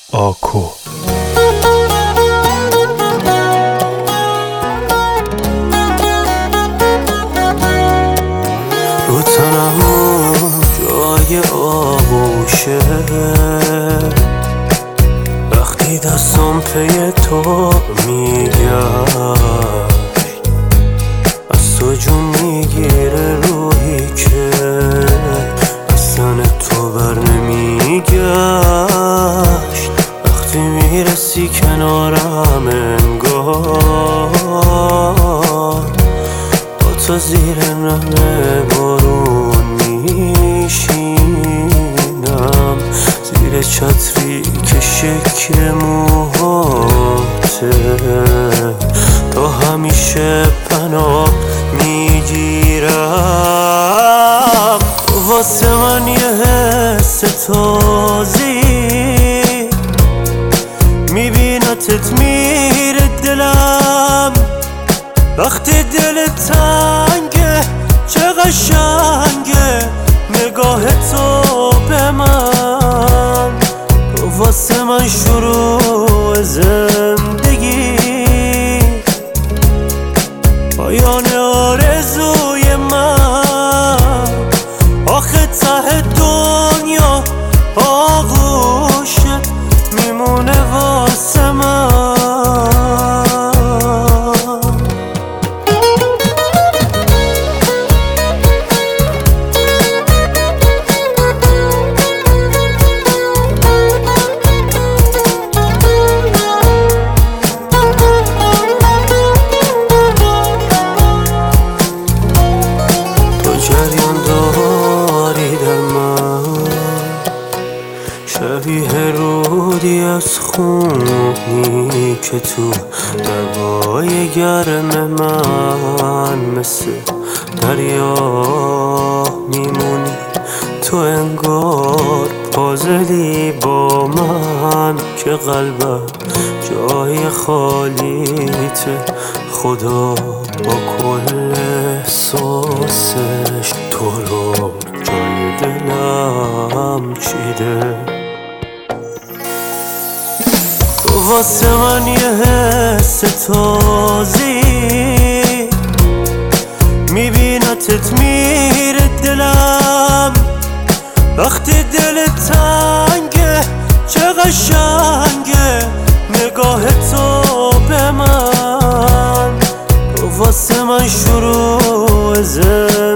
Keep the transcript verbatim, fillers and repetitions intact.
آکو. رو تنم جای آغوشه، وقتی دستم پی تو میگشت، از تو جون میگیره روحی که اصلا تو بر نمیگشت. وقتی میرسی کنارم انگار با تو زیر نم بارون میشینم، زیر چتری که شکل موهاته، تا همیشه پناه میگیرم. واسه من یه حس تازی، میبینتت میره دلم، وقتی دل تنگه چه قشنگه نگاه تو به من. تو واسه من شروع زندگی، پایان آرزوی من، آخه ته دنیا آغوشت میمونه واسه من. جریان داری در من، شبیه رودی از خونی که تو دریای گرم من، مثل دریا میمونی تو، انگار پازلی با من که قلبم جای خالیته. خدا با کل احساسش تو رو جای دلم چیده. تو واسه من یه حس تازی، میبینتت میره دلم، وقتی دل تنگه چه قشنگه نگاه تو به من. تو واسه من شروع زندگی،